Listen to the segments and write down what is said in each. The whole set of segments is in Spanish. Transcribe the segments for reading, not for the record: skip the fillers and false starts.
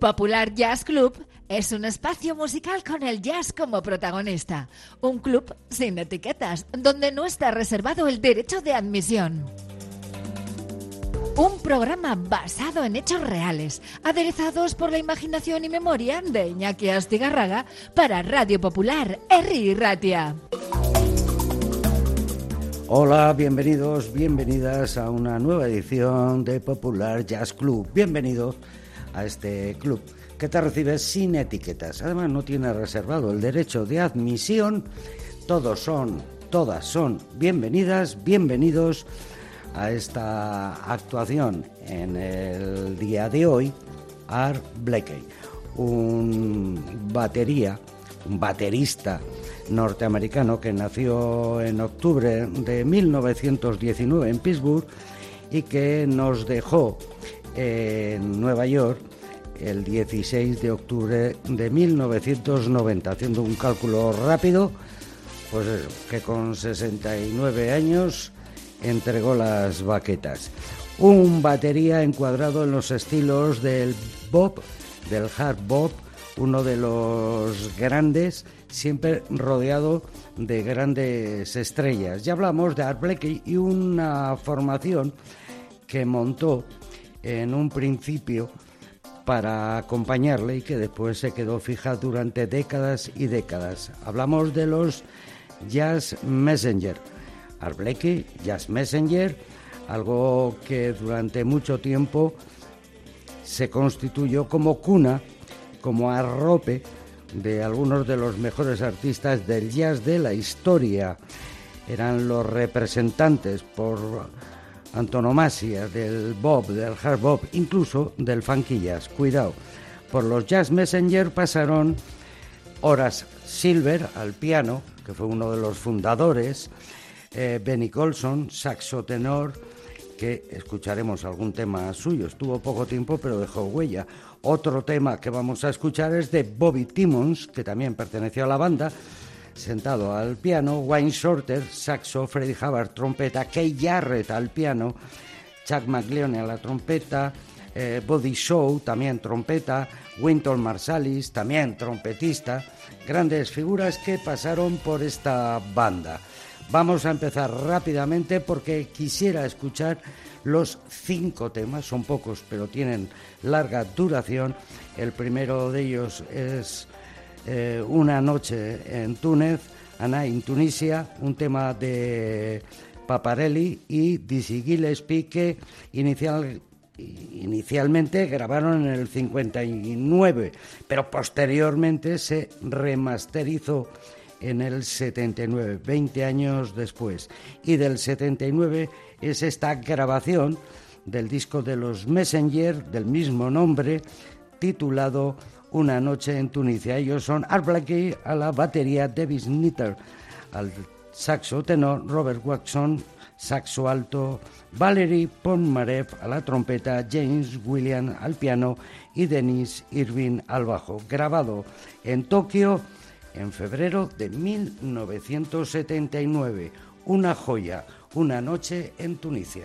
Popular Jazz Club es un espacio musical con el jazz como protagonista. Un club sin etiquetas, donde no está reservado el derecho de admisión. Un programa basado en hechos reales, aderezados por la imaginación y memoria de Iñaki Astigarraga para Radio Popular, Herri Ratia. Hola, bienvenidos, bienvenidas a una nueva edición de Popular Jazz Club. Bienvenidos a este club que te recibe sin etiquetas. Además, no tiene reservado el derecho de admisión. Todas son bienvenidas, bienvenidos a esta actuación en el día de hoy. Art Blakey, un baterista norteamericano que nació en octubre de 1919 en Pittsburgh y que nos dejó en Nueva York el 16 de octubre de 1990. Haciendo un cálculo rápido, pues eso, que con 69 años entregó las baquetas. Un batería encuadrado en los estilos del bop, del hard bop, uno de los grandes, siempre rodeado de grandes estrellas. Ya hablamos de Art Blakey y una formación que montó en un principio para acompañarle y que después se quedó fija durante décadas y décadas. Hablamos de los Jazz Messenger. Art Blakey, Jazz Messenger, algo que durante mucho tiempo se constituyó como cuna, como arrope de algunos de los mejores artistas del jazz de la historia. Eran los representantes por antonomasia del bop, del hard bop, incluso del funky jazz. Cuidado, por los Jazz Messenger pasaron Horace Silver al piano, que fue uno de los fundadores, Benny Golson, saxo tenor, que escucharemos algún tema suyo. Estuvo poco tiempo, pero dejó huella. Otro tema que vamos a escuchar es de Bobby Timmons, que también perteneció a la banda, sentado al piano, Wayne Shorter, saxo, Freddie Hubbard, trompeta, Keith Jarrett al piano, Chuck McLeone a la trompeta, Buddy Shaw, también trompeta, Wynton Marsalis, también trompetista. Grandes figuras que pasaron por esta banda. Vamos a empezar rápidamente porque quisiera escuchar los 5 temas, son pocos pero tienen larga duración. El primero de ellos es Una noche en Túnez, A Night in Tunisia, un tema de Paparelli y Dizzy Gillespie que inicialmente grabaron en el 59, pero posteriormente se remasterizó en el 79, 20 años después. Y del 79 es esta grabación del disco de los Messenger, del mismo nombre, titulado Una noche en Tunisia. Ellos son Art Blakey a la batería, Davis Nitter al saxo tenor, Robert Watson, saxo alto, Valerie Ponomarev a la trompeta, James Williams al piano y Dennis Irving al bajo. Grabado en Tokio en febrero de 1979, una joya, Una noche en Tunisia.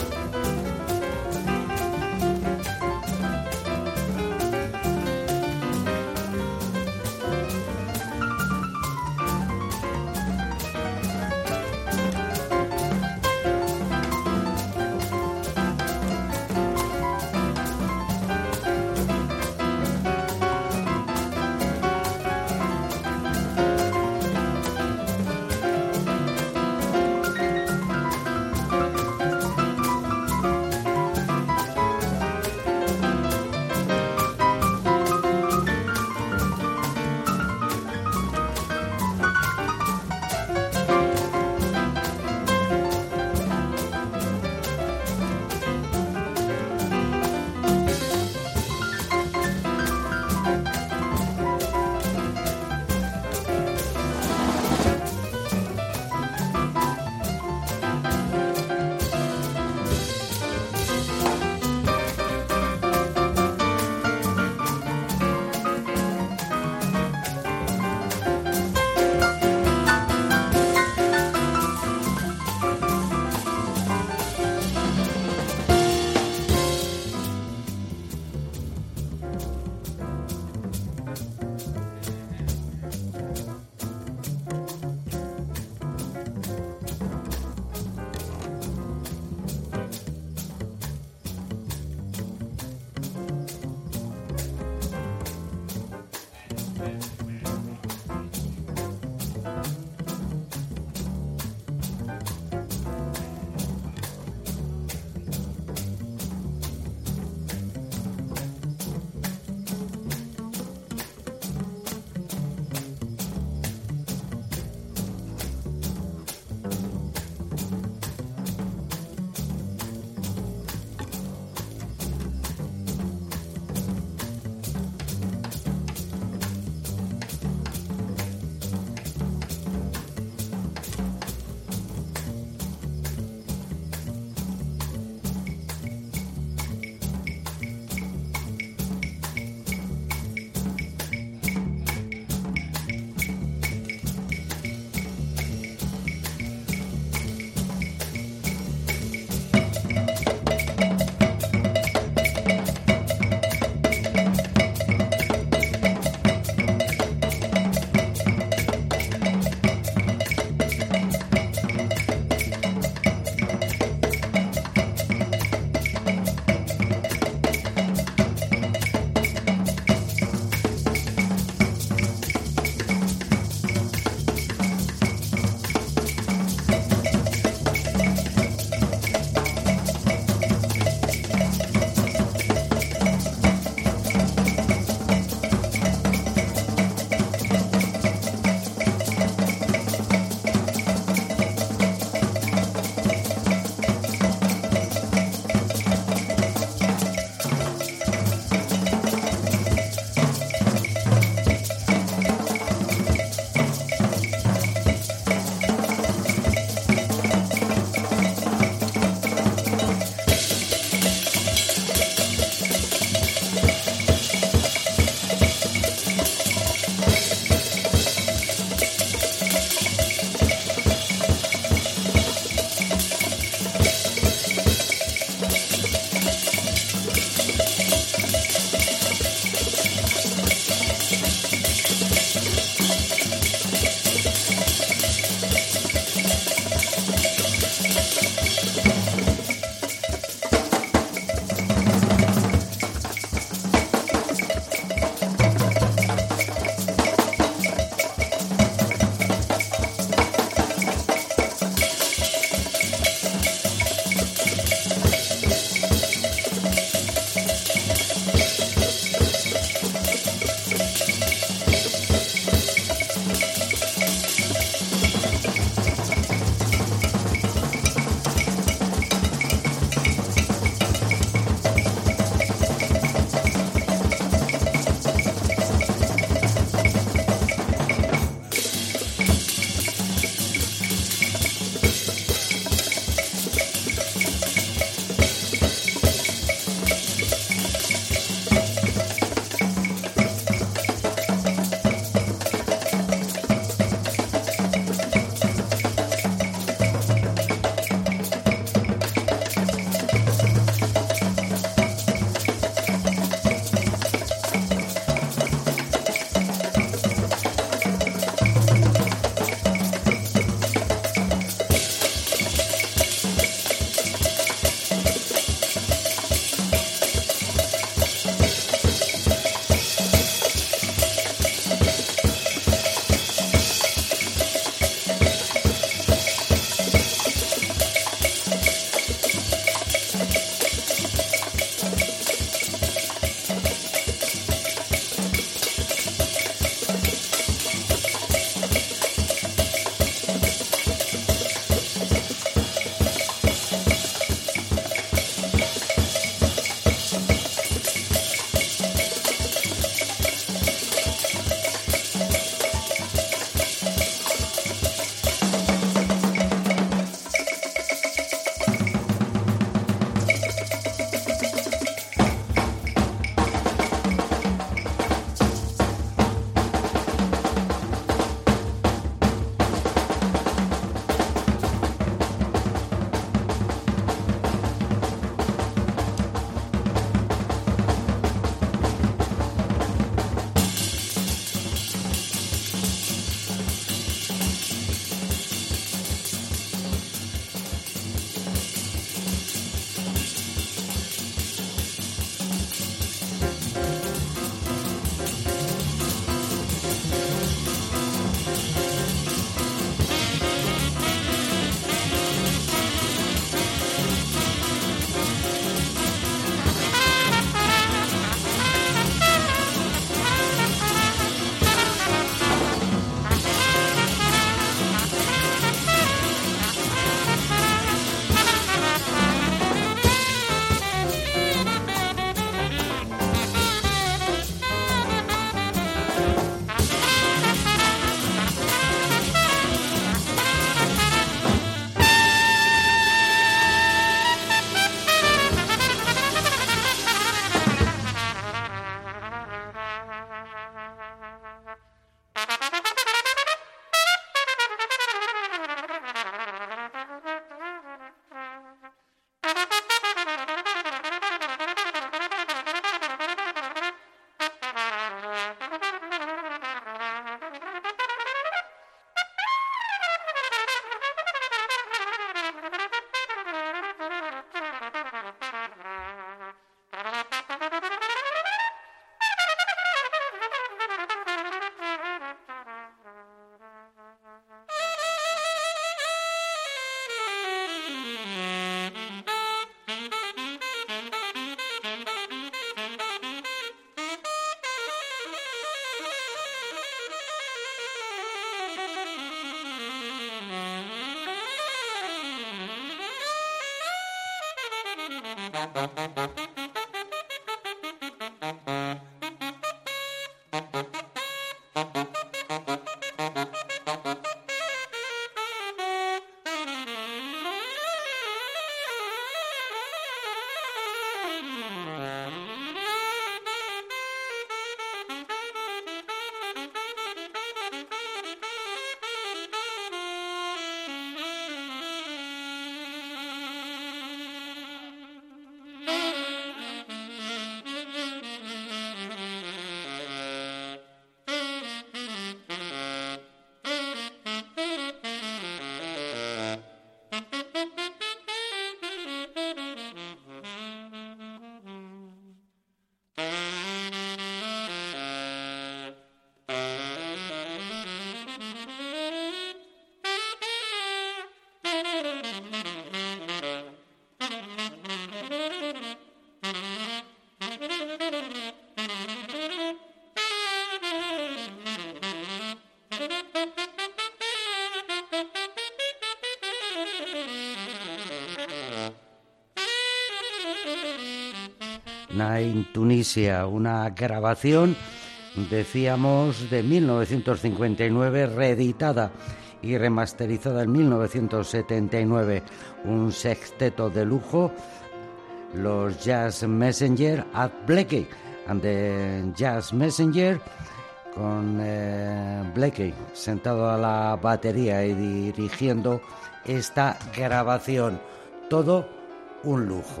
En Tunisia, una grabación, decíamos, de 1959, reeditada y remasterizada en 1979, un sexteto de lujo, los Jazz Messenger, Art Blakey and the Jazz Messenger, con Blakey sentado a la batería y dirigiendo esta grabación. Todo un lujo.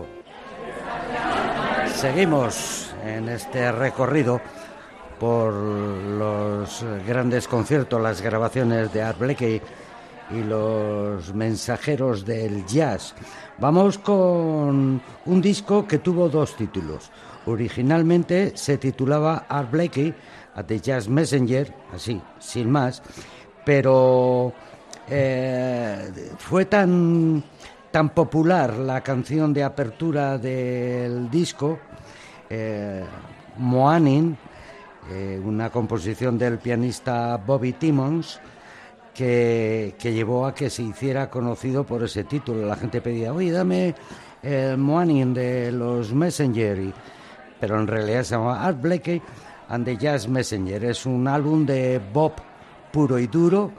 Seguimos en este recorrido por los grandes conciertos, las grabaciones de Art Blakey y los mensajeros del jazz. Vamos con un disco que tuvo dos títulos. Originalmente se titulaba Art Blakey at the Jazz Messenger, así, sin más, pero fue tan popular la canción de apertura del disco, Moanin, una composición del pianista Bobby Timmons, que llevó a que se hiciera conocido por ese título. La gente pedía, oye, dame el Moanin de los Messenger, pero en realidad se llama Art Blakey and the Jazz Messenger. Es un álbum de Bob puro y duro,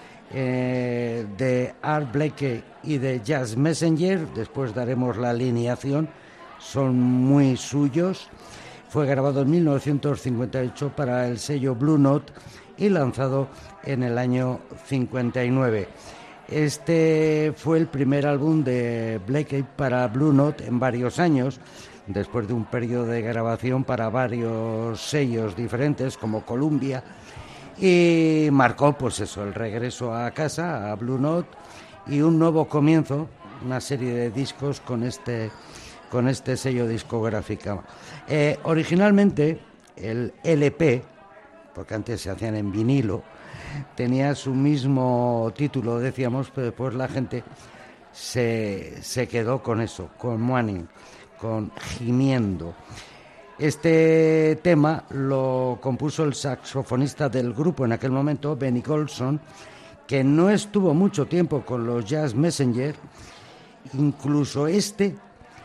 de Art Blakey y de Jazz Messenger. Después daremos la alineación, son muy suyos. Fue grabado en 1958 para el sello Blue Note y lanzado en el año 59. Este fue el primer álbum de Blakey para Blue Note en varios años, después de un periodo de grabación para varios sellos diferentes como Columbia, y marcó pues eso, el regreso a casa, a Blue Note, y un nuevo comienzo, una serie de discos con este sello discográfico. Originalmente el LP, porque antes se hacían en vinilo, tenía su mismo título, decíamos, pero después la gente se quedó con eso, con Moaning, con Gimiendo. Este tema lo compuso el saxofonista del grupo en aquel momento, Benny Golson, que no estuvo mucho tiempo con los Jazz Messenger. Incluso este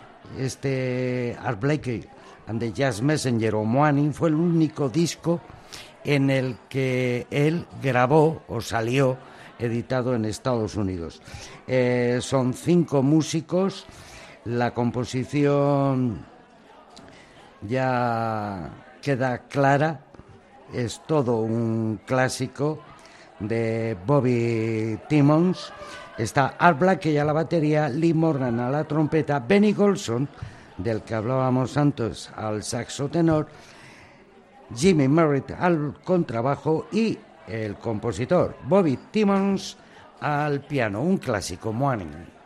Art Blakey and the Jazz Messenger o Moaning fue el único disco en el que él grabó o salió editado en Estados Unidos. Son 5 músicos, la composición ya queda clara, es todo un clásico de Bobby Timmons. Está Art Blakey a la batería, Lee Morgan a la trompeta, Benny Golson, del que hablábamos antes, al saxo tenor, Jimmy Merritt al contrabajo y el compositor Bobby Timmons al piano. Un clásico, Moaning.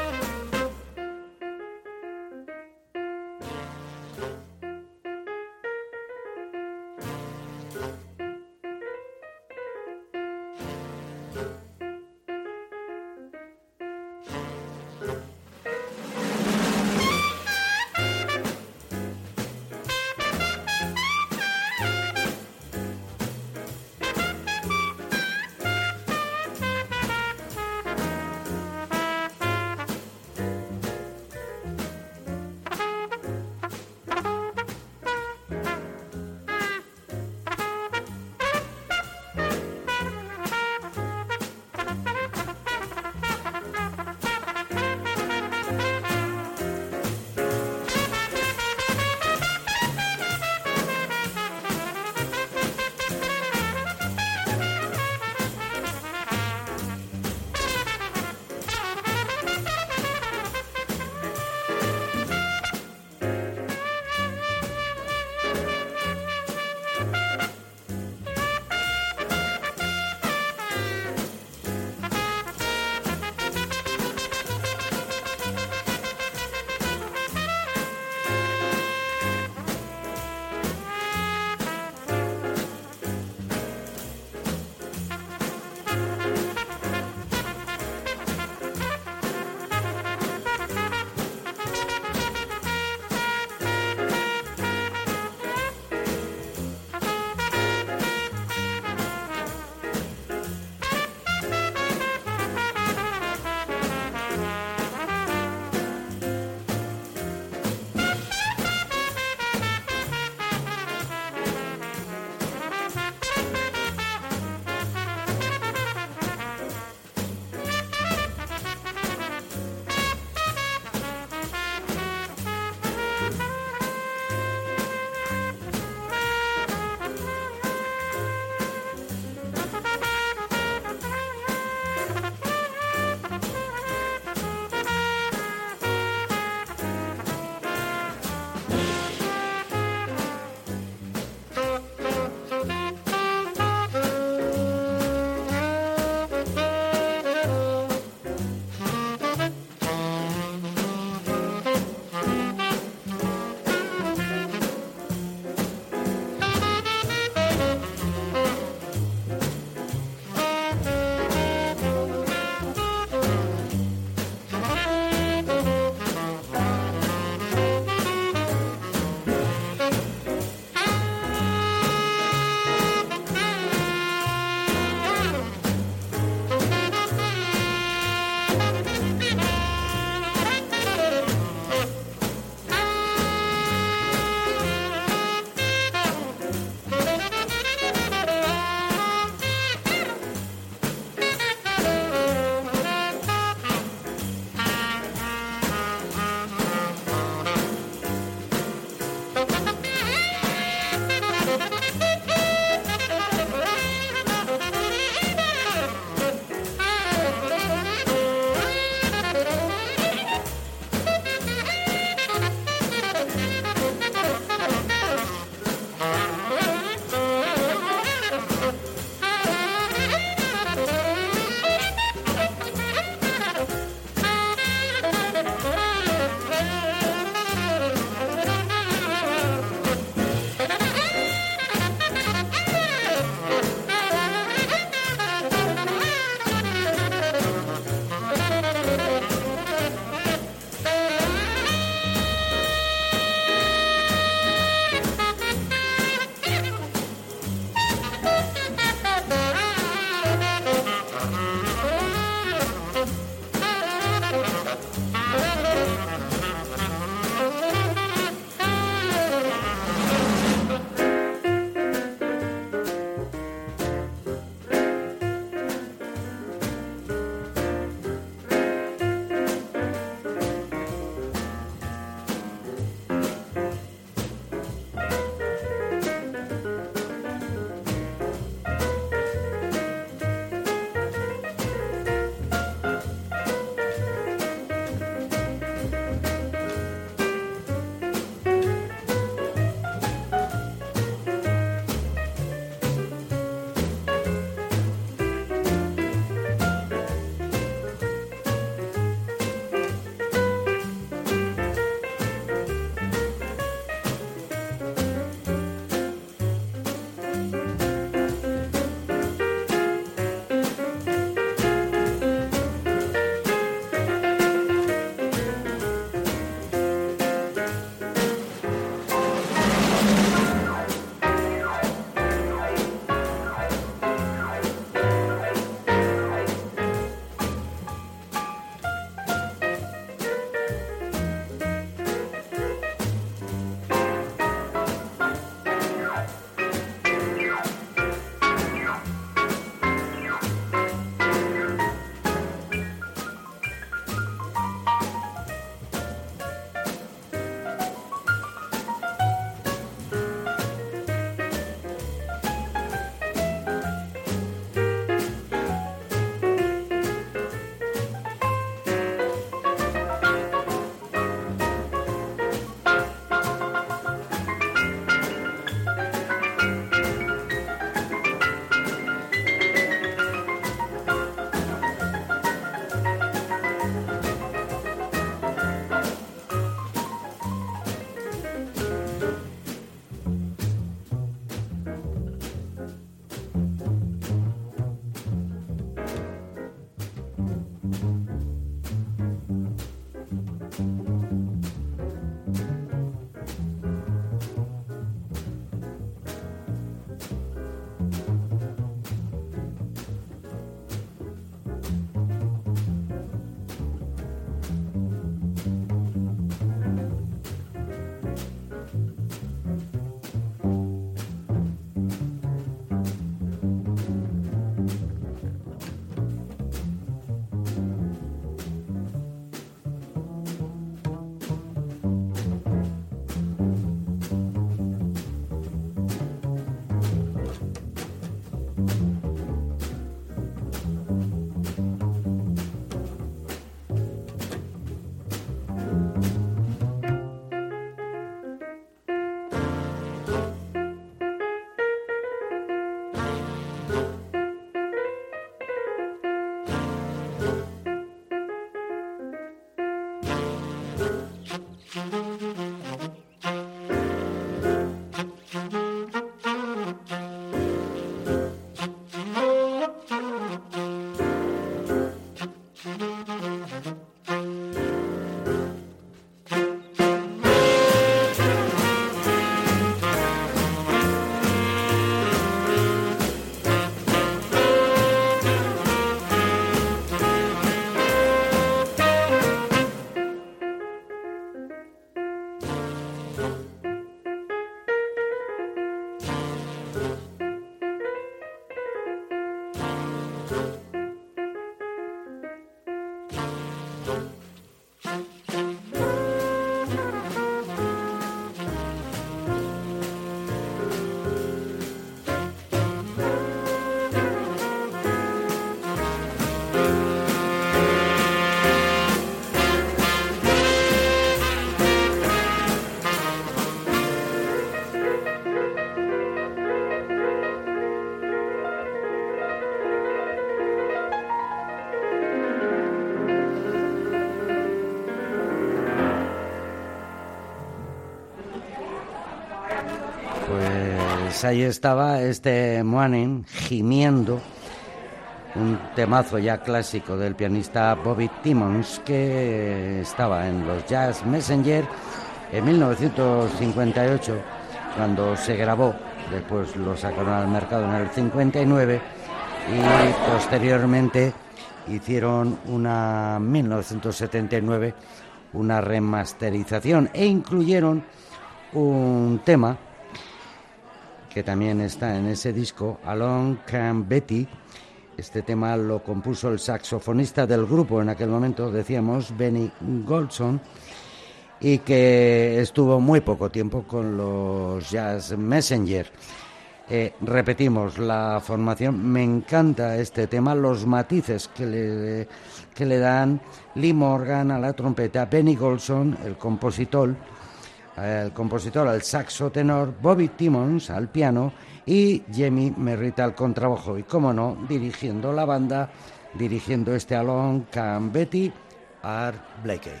Pues ahí estaba este Moaning gimiendo, un temazo ya clásico del pianista Bobby Timmons, que estaba en los Jazz Messenger en 1958, cuando se grabó. Después lo sacaron al mercado en el 59 y posteriormente hicieron en 1979 una remasterización e incluyeron un tema que también está en ese disco, Along Came Betty. Este tema lo compuso el saxofonista del grupo en aquel momento, decíamos, Benny Golson, y que estuvo muy poco tiempo con los Jazz Messenger. Repetimos la formación, me encanta este tema, los matices que le dan Lee Morgan a la trompeta, Benny Golson, el compositor al saxo tenor, Bobby Timmons al piano y Jimmy Merritt al contrabajo. Y cómo no, dirigiendo la banda, dirigiendo este Along Came Betty, Art Blakey.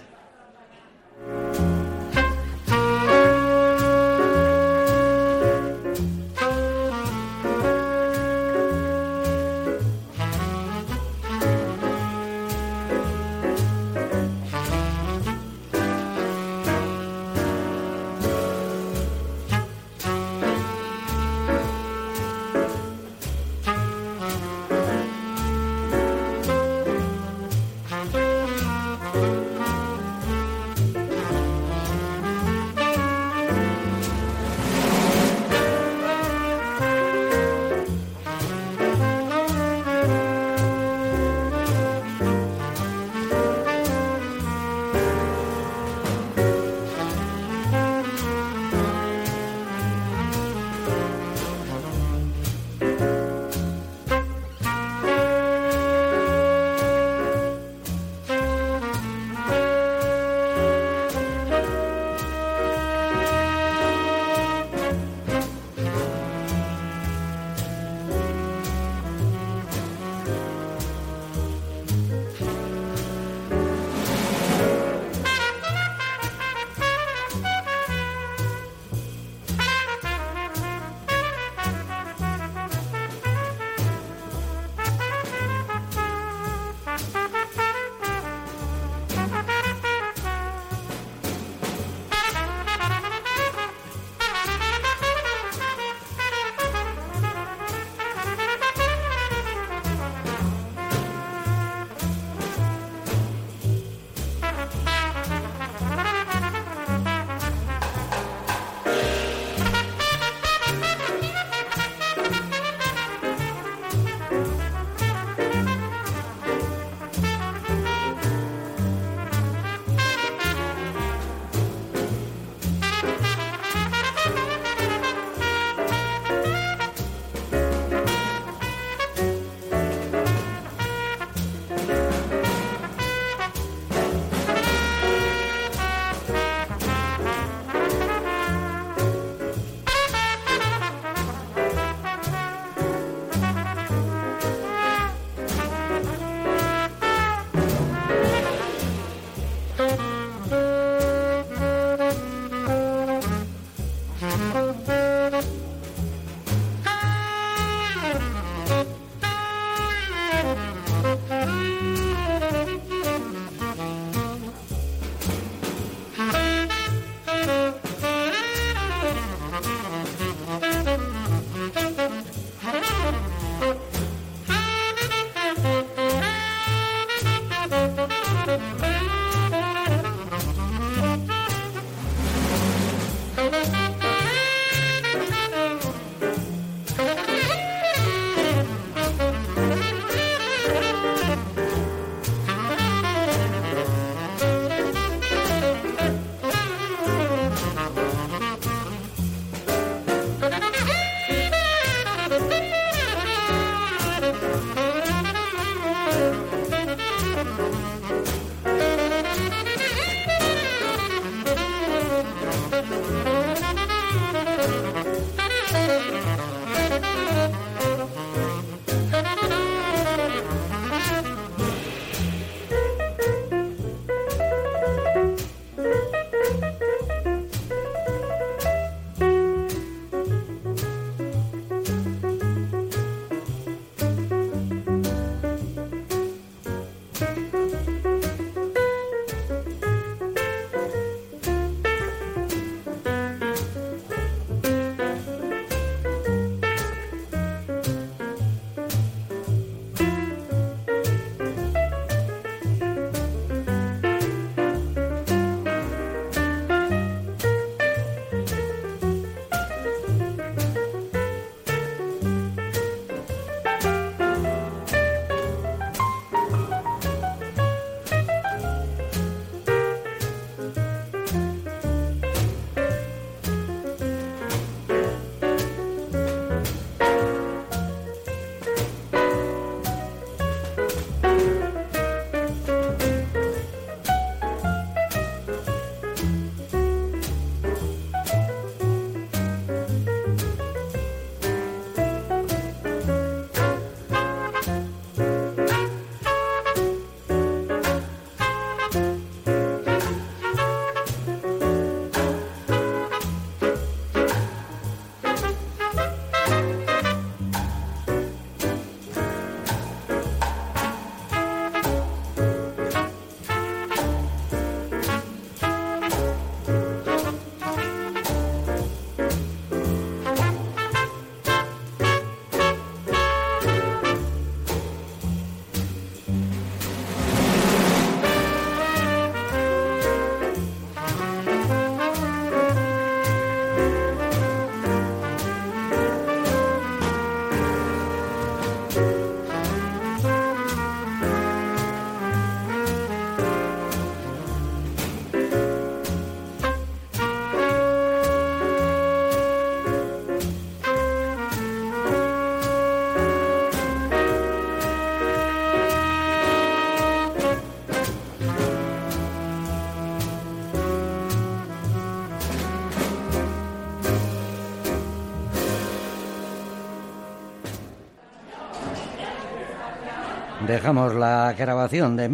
Dejamos la grabación de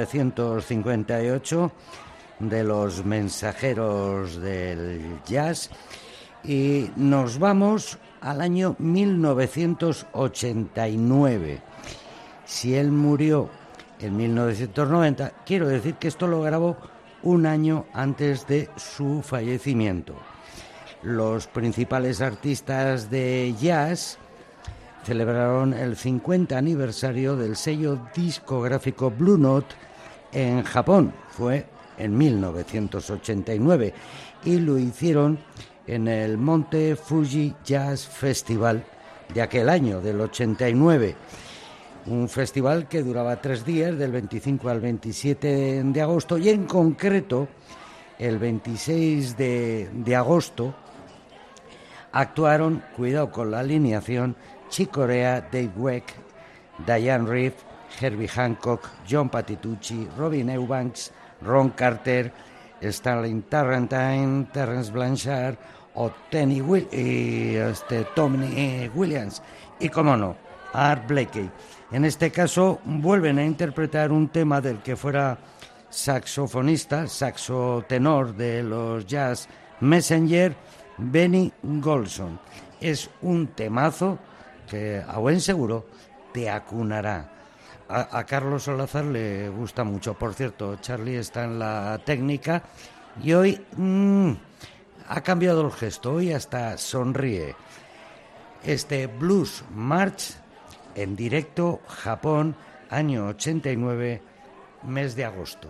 1958 de Los Mensajeros del Jazz y nos vamos al año 1989. Si él murió en 1990, quiero decir que esto lo grabó un año antes de su fallecimiento. Los principales artistas de jazz celebraron el 50 aniversario del sello discográfico Blue Note en Japón. Fue en 1989 y lo hicieron en el Monte Fuji Jazz Festival de aquel año, del 89. Un festival que duraba 3 días, del 25 al 27 de agosto, y en concreto el 26 de agosto actuaron, cuidado con la alineación, Chick Corea, Dave Weck, Diane Reeves, Herbie Hancock, John Patitucci, Robin Eubanks, Ron Carter, Stanley Tarrantine, Terence Blanchard o Tommy Williams y, como no, Art Blakey. En este caso vuelven a interpretar un tema del que fuera saxofonista, saxotenor de los Jazz Messenger, Benny Golson. Es un temazo que a buen seguro te acunará. A Carlos Salazar le gusta mucho. Por cierto, Charlie está en la técnica y hoy ha cambiado el gesto, hoy hasta sonríe. Este Blues March en directo, Japón, año 89, mes de agosto.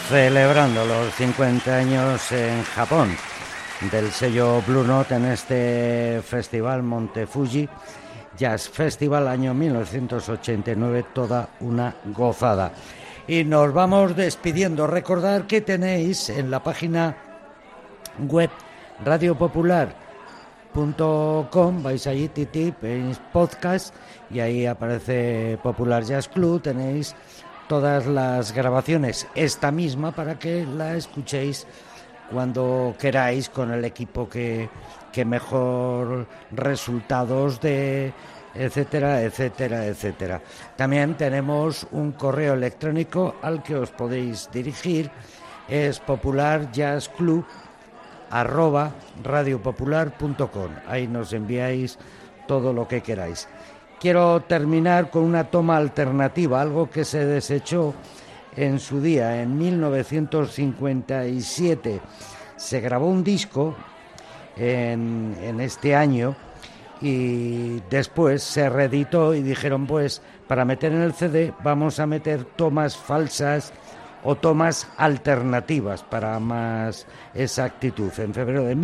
celebrando los 50 años en Japón del sello Blue Note en este festival Monte Fuji Jazz Festival año 1989, toda una gozada. Y nos vamos despidiendo. Recordar que tenéis en la página web radiopopular.com, vais allí, veis podcast y ahí aparece Popular Jazz Club, tenéis todas las grabaciones, esta misma, para que la escuchéis cuando queráis con el equipo que mejor resultados de, etcétera, etcétera, etcétera. También tenemos un correo electrónico al que os podéis dirigir, es popularjazzclub@radiopopular.com. Ahí nos enviáis todo lo que queráis. Quiero terminar con una toma alternativa, algo que se desechó en su día. En 1957 se grabó un disco en este año y después se reeditó y dijeron, pues para meter en el CD vamos a meter tomas falsas o tomas alternativas para más exactitud. En febrero de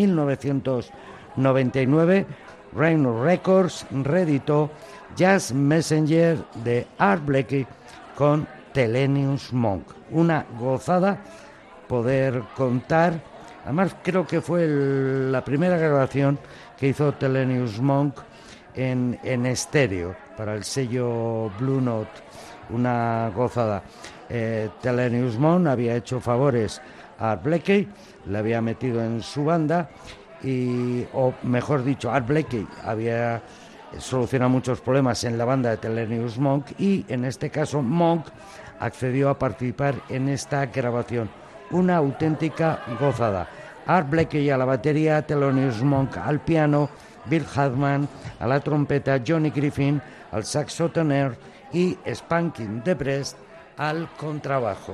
1999 Rhino Records reeditó Jazz Messenger de Art Blakey con Thelonious Monk. Una gozada poder contar, además creo que fue la primera grabación que hizo Thelonious Monk en estéreo para el sello Blue Note. Una gozada. Thelonious Monk había hecho favores a Art Blakey, le había metido en su banda o mejor dicho, Art Blakey había solucionado muchos problemas en la banda de Thelonious Monk y en este caso Monk accedió a participar en esta grabación. Una auténtica gozada. Art Blakey a la batería, Thelonious Monk al piano, Bill Hartman a la trompeta, Johnny Griffin al saxo tenor y Spankin de Brest al contrabajo.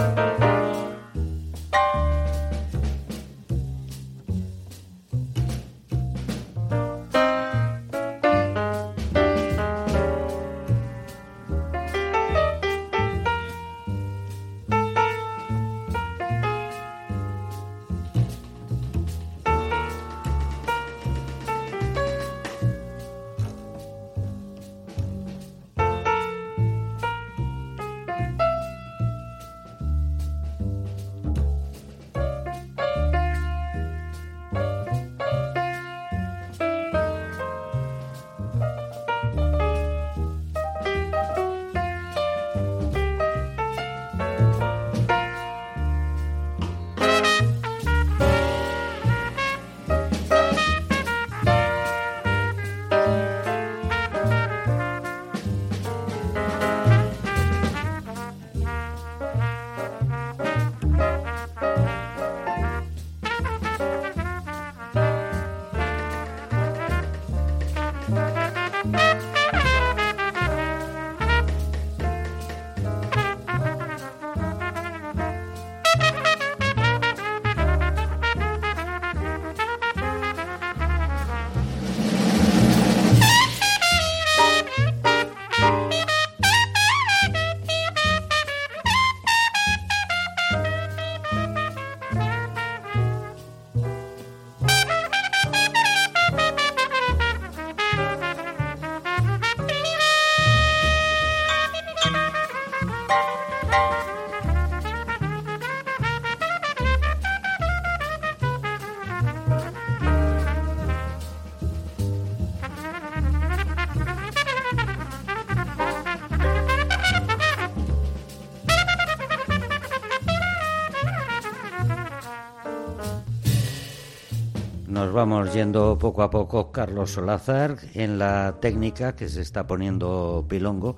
Nos vamos yendo poco a poco, Carlos Solázar, en la técnica que se está poniendo pilongo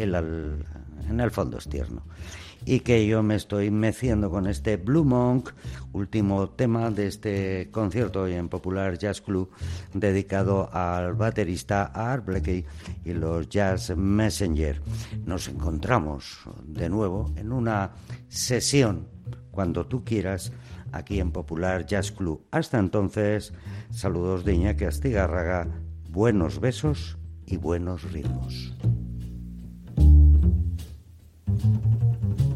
en el fondo externo. Y que yo me estoy meciendo con este Blue Monk, último tema de este concierto hoy en Popular Jazz Club, dedicado al baterista Art Blakey y los Jazz Messenger. Nos encontramos de nuevo en una sesión, cuando tú quieras, aquí en Popular Jazz Club. Hasta entonces, saludos de Iñaki Astigarraga, buenos besos y buenos ritmos.